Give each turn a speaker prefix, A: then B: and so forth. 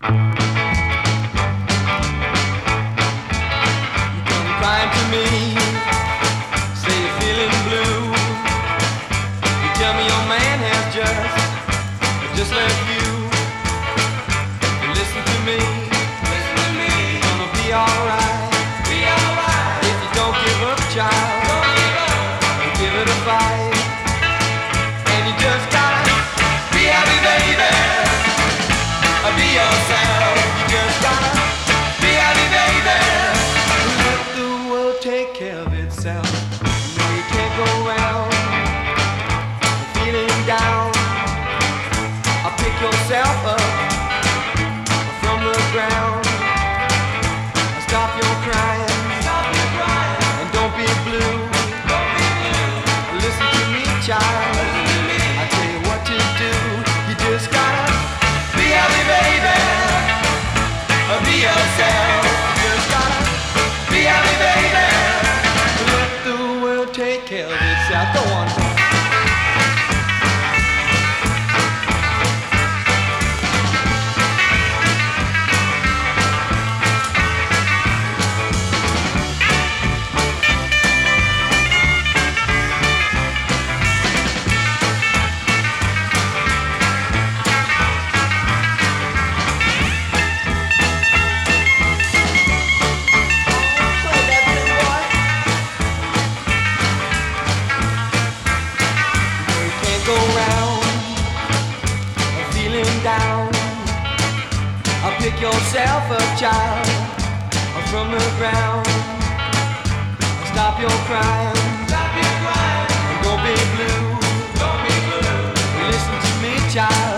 A: You come crying to me, say you're feeling blue. You tell me your man has just left you. Listen to me, you're gonna be alright. If you don't give up, child, don't give it a fight. And you just gotta be happy, baby. Be yourself. You just gotta be happy, baby. Let the world take care of itself. No, you can't go around feeling down. I'll pick yourself up from the ground. Stop your crying. And don't be blue. Listen to me, child. I tell you what to do. You just gotta be happy, baby. Be yourself. You just gotta be happy, baby. Let the world take care of itself. Go on. Down. I'll pick yourself up, child, from the ground. Stop your crying. And don't be blue. Listen to me, child.